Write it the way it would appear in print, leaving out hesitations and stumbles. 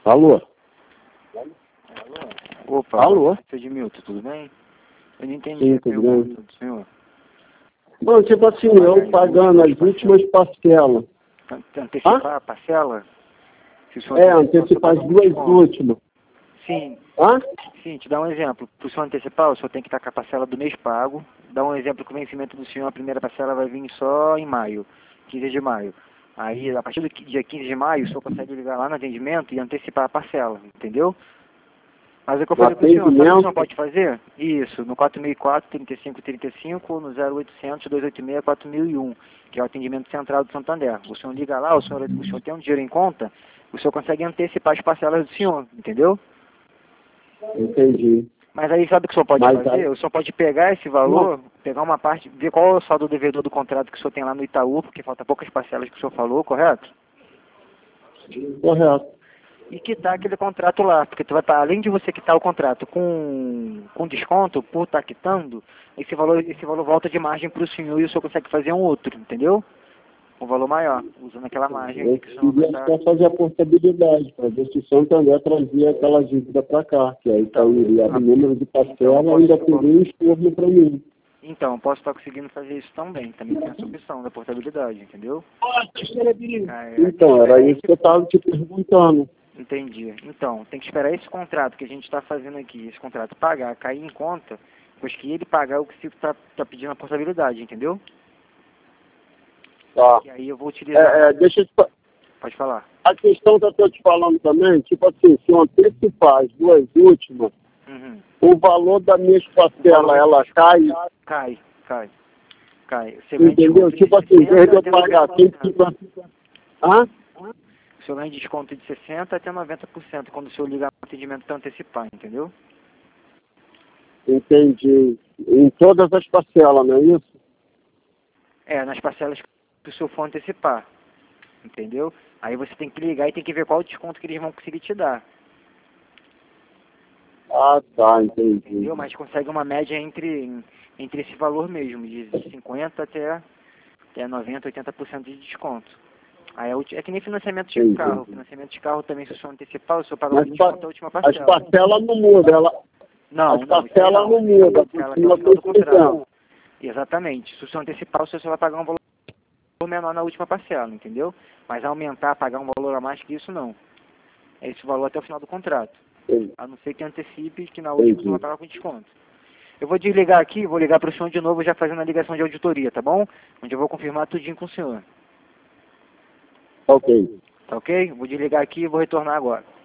Alô? Opa, Alô? seu Edmilton, tudo bem? Eu não entendi Sim, a tudo pergunta bem. do senhor. Não, tipo assim, eu pagando as últimas parcelas. Antecipar a parcela? Se o senhor Antecipar as duas últimas. Sim, Hã? sim, te dá um exemplo. Para o senhor antecipar, o senhor tem que estar com a parcela do mês pago. Dá um exemplo que o vencimento do senhor, a primeira parcela vai vir só em maio, 15 de maio. Aí, a partir do dia 15 de maio, o senhor consegue ligar lá no atendimento e antecipar a parcela, entendeu? Mas é o que eu falei com o senhor, sabe o que o senhor pode fazer? Isso, no 4004-3535 ou no 0800-286-4001, que é o atendimento central do Santander. O senhor liga lá, o senhor tem um dinheiro em conta, o senhor consegue antecipar as parcelas do senhor, entendeu? Entendi. Mas aí sabe o que o senhor pode fazer? Aí... O senhor pode pegar esse valor, pegar uma parte, ver qual é o saldo devedor do contrato que o senhor tem lá no Itaú, porque falta poucas parcelas que o senhor falou, correto? Correto. E quitar aquele contrato lá, porque tu vai estar, além de você quitar o contrato com desconto por estar quitando, esse valor volta de margem para o senhor e o senhor consegue fazer um outro, entendeu? Um valor maior, usando aquela margem Eu aí que o senhor vai queria estar... só fazer a portabilidade, para ver se o Santander trazia aquela dívida para cá, que aí sairia o número de parcela e ainda teria um estorno para mim. Então, eu posso estar conseguindo fazer isso também tem essa opção da portabilidade, entendeu? Então, era isso que eu estava te perguntando. Entendi. Então, tem que esperar esse contrato que a gente está fazendo aqui, esse contrato pagar, cair em conta, pois que ele pagar o que você está pedindo a portabilidade, entendeu? Tá. E aí eu vou utilizar... Deixa eu te... Pode falar. A questão que eu estou te falando também, tipo assim, se eu antecipar as duas últimas, o valor da minha parcela, ela cai? Cai. Entendeu? Tipo assim, em vez de eu pagar 150... Hã? O senhor ganha desconto de 60% até 90% quando o senhor ligar no atendimento para antecipar, entendeu? Entendi. Em todas as parcelas, não é isso? Nas parcelas que o senhor for antecipar, entendeu? Aí você tem que ligar e tem que ver qual o desconto que eles vão conseguir te dar. Ah, tá, entendi. Entendeu? Mas consegue uma média entre esse valor mesmo, de 50% até 90%, 80% de desconto. Aí é que nem financiamento de carro. Financiamento de carro também, se o senhor antecipar, o senhor paga um desconto da última parcela. As parcelas não mudam, as parcelas não mudam, continua tudo contrato. Exatamente. Se o senhor antecipar, o senhor só vai pagar um valor menor na última parcela, entendeu? Mas aumentar, pagar um valor a mais que isso, não. É esse valor até o final do contrato. A não ser que antecipe, que na última você vai pagar com desconto. Eu vou desligar aqui, vou ligar para o senhor de novo, já fazendo a ligação de auditoria, tá bom? Onde eu vou confirmar tudinho com o senhor. Ok. Tá ok? Vou desligar aqui e vou retornar agora.